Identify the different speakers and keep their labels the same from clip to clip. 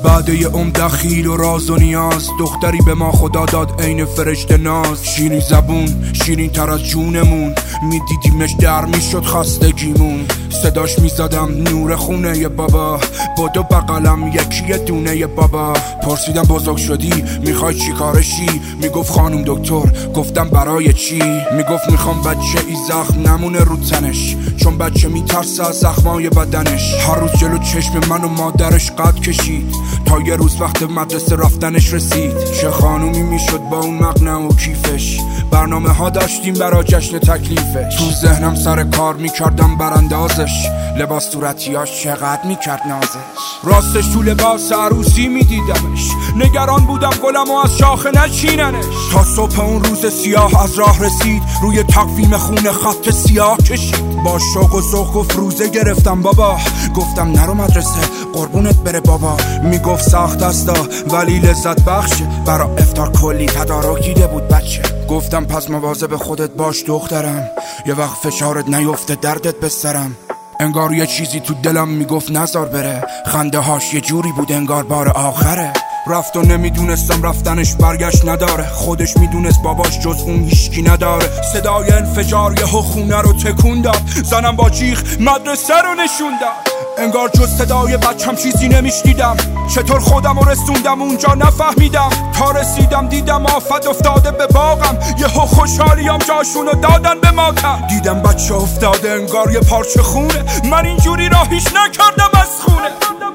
Speaker 1: بعد یه دخیل و راز و نیاز، دختری به ما خدا داد عین فرشته ناز. شیرین زبون، شیرین تر از جونمون، میدیدیمش در میشد خستگیمون. صداش میزدم نور خونه ی بابا، بدو بغلم یکی دونه ی بابا. پرسیدم بزرگ شدی میخوای چی کارشی؟ میگفت خانم دکتر. گفتم برای چی؟ میگفت میخوام بچه ای زخم نمونه رو تنش، چون بچه میترسه از زخمای بدنش. هر روز جلو چشم من و مادرش قد کشید، تا یه روز وقت مدرسه رفتنش رسید. چه خانومی میشد با اون مقنعه و کیفش، برنامه ها داشتیم برای جشن تکلیفش. تو ذهنم سر کار میکردم براندازش، لباس صورتیاش چقدر میکرد نازش. راستش تو لباس عروسی میدیدمش، نگران بودم گلم و از شاخه نچیننش. تا صبح اون روز سیاه از راه رسید، روی تقویم خونه خط سیاه کشید. با شوق و ذوق گفت روزه گرفتم بابا. گفتم نرو مدرسه قربونت بره بابا. میگفت سخت استا ولی لذت بخشه، برا افطار کلی تدارک دیده بود بچه. گفتم پس مواظب خودت باش دخترم، یه وقت فشارت نیفته دردت بسرم. انگار یه چیزی تو دلم میگفت نزار بره، خنده هاش یه جوری بود انگار بار آخره. رفت و نمیدونستم رفتنش برگشت نداره، خودش میدونست باباش جز اون هیچکی نداره. صدای انفجار یهو خونه رو تکون داد، زنم با جیغ مدرسه رو نشون داد. انگار جز صدای بچم چیزی نمیشنیدم، چطور خودم رو رسوندم اونجا نفهمیدم. تا رسیدم دیدم آفت افتاده به باغم، یهو خوشحالیم جاشونو دادن به ماتم. دیدم بچه افتاده انگار یه پارچه خونه، من اینجوری راهیش نکردم از خونه.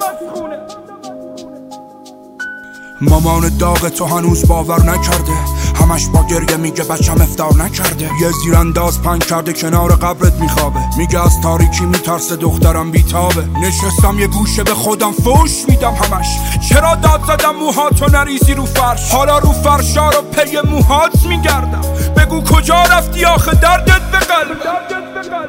Speaker 1: مامان داغ تو هنوز باور نکرده، همش با گریه میگه بچم افطار نکرده. یه زیرانداز پنگ کرده کنار قبرت میخوابه، میگه از تاریکی میترسه دخترم بیتابه. نشستم یه گوشه به خودم فوش میدم همش، چرا داد زدم موهاتو نریزی رو فرش؟ حالا رو فرشا رو پی موهات میگردم، بگو کجا رفتی آخه دردت به قلبم.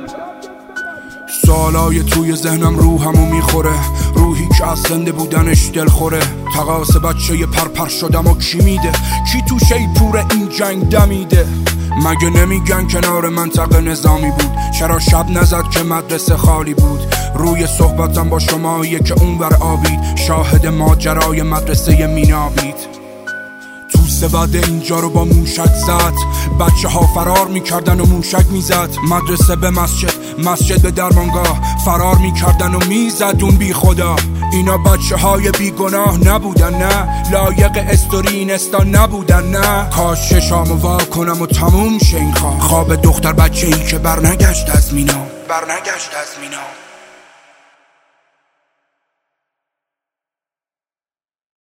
Speaker 1: سوالای توی ذهنم روحمو میخوره، روحی که از زنده بودنش دل خوره. تقاس بچه ی پرپر شدم و کی میده؟ کی تو شیپور این جنگ دمیده؟ مگه نمیگن کنار منطقه نظامی بود؟ چرا شب نزد که مدرسه خالی بود؟ روی صحبتم با شماییه که اونور آبید، شاهد ماجرای مدرسه مینابید. سواد اینجا رو با موشک زد، بچه ها فرار میکردن و موشک میزد. مدرسه به مسجد، مسجد به درمانگاه، فرار میکردن و میزد اون بی خدا. اینا بچه های بی گناه نبودن نه، لایق استوری اینستا نبودن نه. کاش چشامو وا کنم و تموم شه این خواب دختر بچه ای که برنگشت از مینا.